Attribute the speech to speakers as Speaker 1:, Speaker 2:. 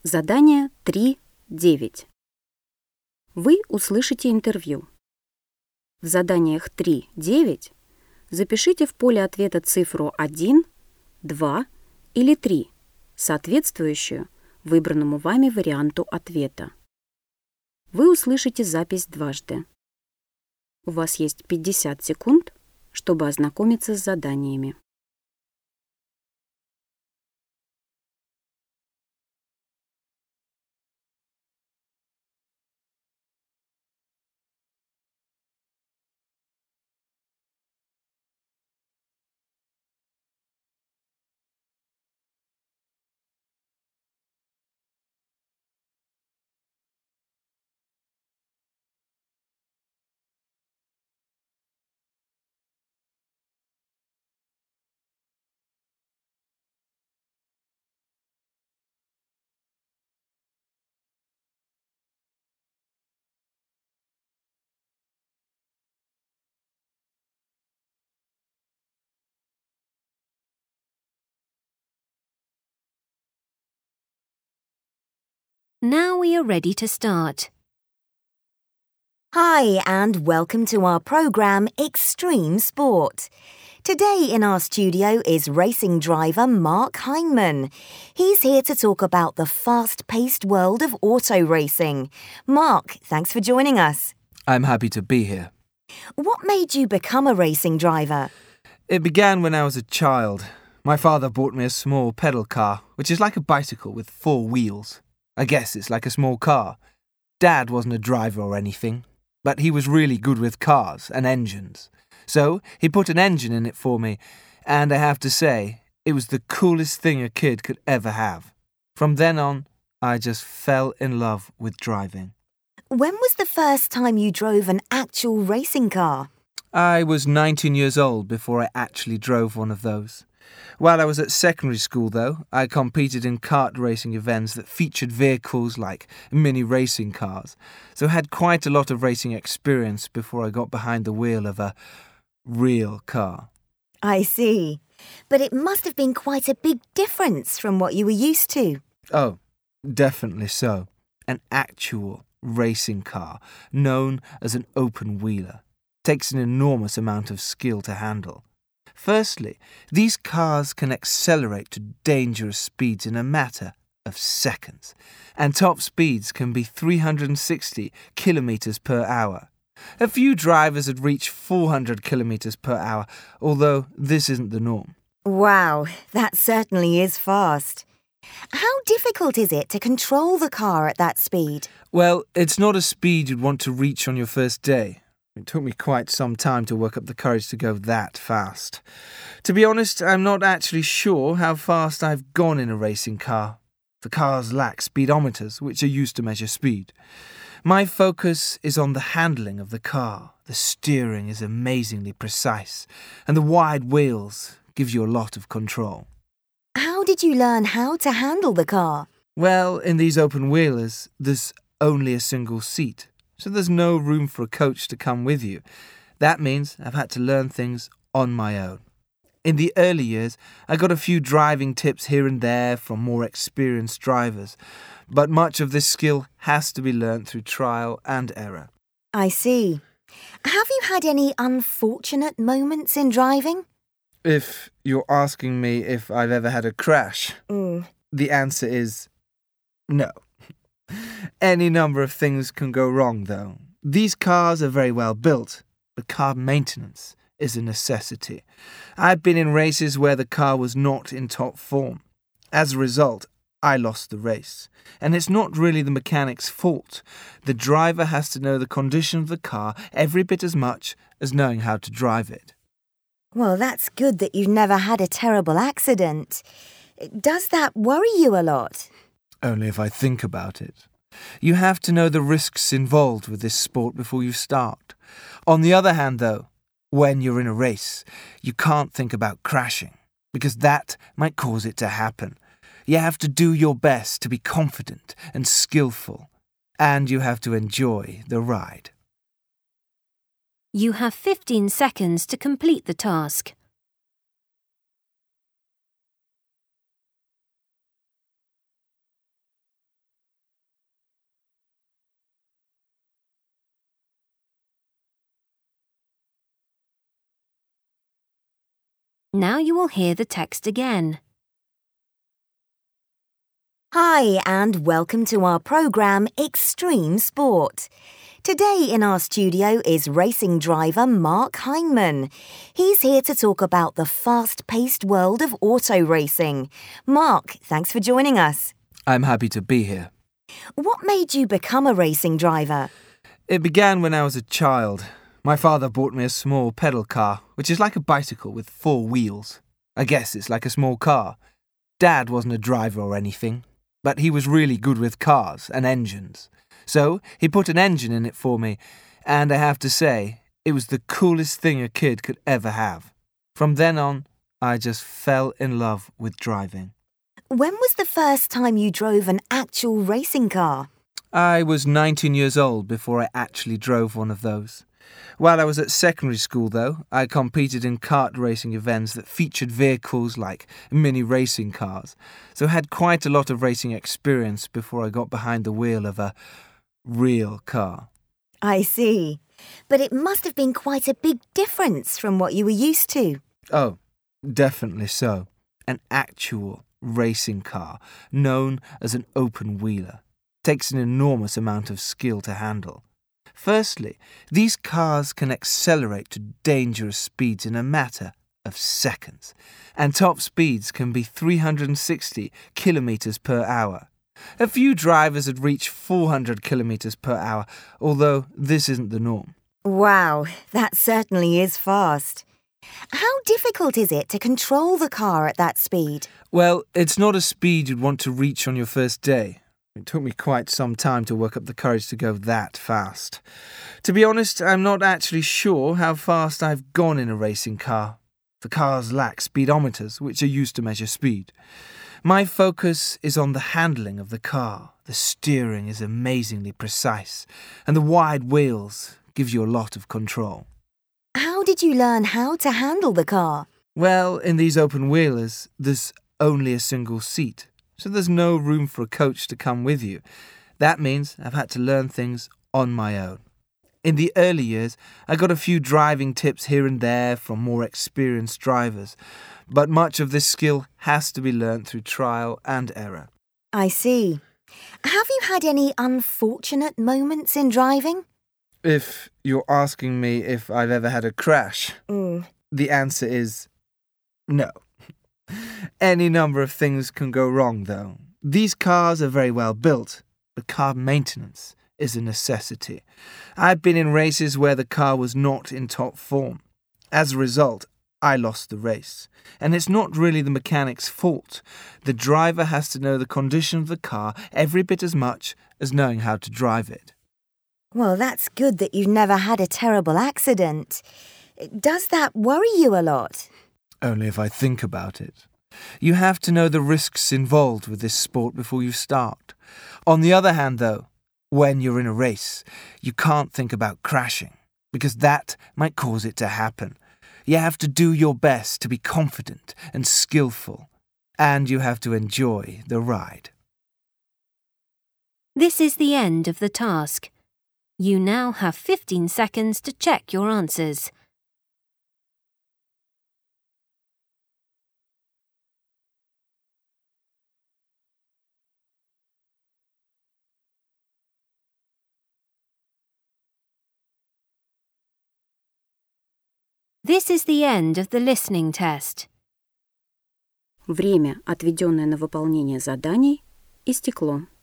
Speaker 1: Задание 3.9. Вы услышите интервью. В заданиях 3.9 запишите в поле ответа цифру 1, 2 или 3, соответствующую выбранному вами варианту ответа. Вы услышите запись дважды. У вас есть 50 секунд, чтобы ознакомиться с заданиями.
Speaker 2: Now we are ready to start.
Speaker 3: Hi and welcome to our programme Extreme Sport. Today in our studio is racing driver Mark Heinman. He's here to talk about the fast-paced world of auto racing. Mark, thanks for joining us.
Speaker 4: I'm happy to be here.
Speaker 3: What made you become a racing driver?
Speaker 4: It began when I was a child. My father bought me a small pedal car, which is like a bicycle with 4 wheels. I guess it's like a small car. Dad wasn't a driver or anything, but he was really good with cars and engines. So he put an engine in it for me, and I have to say, it was the coolest thing a kid could ever have. From then on, I just fell in love with driving.
Speaker 3: When was the first time you drove an actual racing car?
Speaker 4: I was 19 years old before I actually drove one of those. While I was at secondary school, though, I competed in kart racing events that featured vehicles like mini racing cars, so I had quite a lot of racing experience before I got behind the wheel of a real car.
Speaker 3: I see. But it must have been quite a big difference from what you were used to.
Speaker 4: Oh, definitely so. An actual racing car, known as an open-wheeler, takes an enormous amount of skill to handle. Firstly, these cars can accelerate to dangerous speeds in a matter of seconds, and top speeds can be 360 kilometers per hour. A few drivers had reached 400 kilometers per hour, although this isn't the norm.
Speaker 3: Wow, that certainly is fast. How difficult is it to control the car at that speed?
Speaker 4: Well, it's not a speed you'd want to reach on your first day. It took me quite some time to work up the courage to go that fast. To be honest, I'm not actually sure how fast I've gone in a racing car. The cars lack speedometers, which are used to measure speed. My focus is on the handling of the car. The steering is amazingly precise, and the wide wheels give you a lot of control.
Speaker 3: How did you learn how to handle the car?
Speaker 4: Well, in these open-wheelers, there's only a single seat. So there's no room for a coach to come with you. That means I've had to learn things on my own. In the early years, I got a few driving tips here and there from more experienced drivers, but much of this skill has to be learnt through trial and error.
Speaker 3: I see. Have you had any unfortunate moments in driving?
Speaker 4: If you're asking me if I've ever had a crash, the answer is no. Any number of things can go wrong, though. These cars are very well built, but car maintenance is a necessity. I've been in races where the car was not in top form. As a result, I lost the race. And it's not really the mechanic's fault. The driver has to know the condition of the car every bit as much as knowing how to drive it.
Speaker 3: Well, that's good that you've never had a terrible accident. Does that worry you a lot?
Speaker 4: Only if I think about it. You have to know the risks involved with this sport before you start. On the other hand, though, when you're in a race, you can't think about crashing, because that might cause it to happen. You have to do your best to be confident and skillful, and you have to enjoy the ride.
Speaker 2: You have 15 seconds to complete the task. Now you will hear the text again.
Speaker 3: Hi, and welcome to our programme Extreme Sport. Today in our studio is racing driver Mark Hindman. He's here to talk about the fast-paced world of auto racing. Mark, thanks for joining us.
Speaker 4: I'm happy to be here.
Speaker 3: What made you become a racing driver?
Speaker 4: It began when I was a child. My father bought me a small pedal car, which is like a bicycle with 4 wheels. I guess it's like a small car. Dad wasn't a driver or anything, but he was really good with cars and engines. So he put an engine in it for me, and I have to say, it was the coolest thing a kid could ever have. From then on, I just fell in love with driving.
Speaker 3: When was the first time you drove an actual racing car?
Speaker 4: I was 19 years old before I actually drove one of those. While I was at secondary school, though, I competed in kart racing events that featured vehicles like mini racing cars, so I had quite a lot of racing experience before I got behind the wheel of a real car.
Speaker 3: I see. But it must have been quite a big difference from what you were used to.
Speaker 4: Oh, definitely so. An actual racing car, known as an open-wheeler, takes an enormous amount of skill to handle. Firstly, these cars can accelerate to dangerous speeds in a matter of seconds, and top speeds can be 360 kilometers per hour. A few drivers had reached 400 kilometers per hour, although this isn't the norm.
Speaker 3: Wow, that certainly is fast. How difficult is it to control the car at that speed?
Speaker 4: Well, it's not a speed you'd want to reach on your first day. It took me quite some time to work up the courage to go that fast. To be honest, I'm not actually sure how fast I've gone in a racing car. The cars lack speedometers, which are used to measure speed. My focus is on the handling of the car. The steering is amazingly precise, and the wide wheels give you a lot of control.
Speaker 3: How did you learn how to handle the car?
Speaker 4: Well, in these open-wheelers, there's only a single seat, so there's no room for a coach to come with you. That means I've had to learn things on my own. In the early years, I got a few driving tips here and there from more experienced drivers, but much of this skill has to be learnt through trial and error.
Speaker 3: I see. Have you had any unfortunate moments in driving?
Speaker 4: If you're asking me if I've ever had a crash, the answer is no. Any number of things can go wrong, though. These cars are very well built, but car maintenance is a necessity. I've been in races where the car was not in top form. As a result, I lost the race. And it's not really the mechanic's fault. The driver has to know the condition of the car every bit as much as knowing how to drive it.
Speaker 3: Well, that's good that you've never had a terrible accident. Does that worry you a lot?
Speaker 4: Only if I think about it. You have to know the risks involved with this sport before you start. On the other hand, though, when you're in a race, you can't think about crashing, because that might cause it to happen. You have to do your best to be confident and skillful, and you have to enjoy the ride.
Speaker 2: This is the end of the task. You now have 15 seconds to check your answers. This is the end of the listening test.
Speaker 1: Время, отведенное на выполнение заданий, истекло.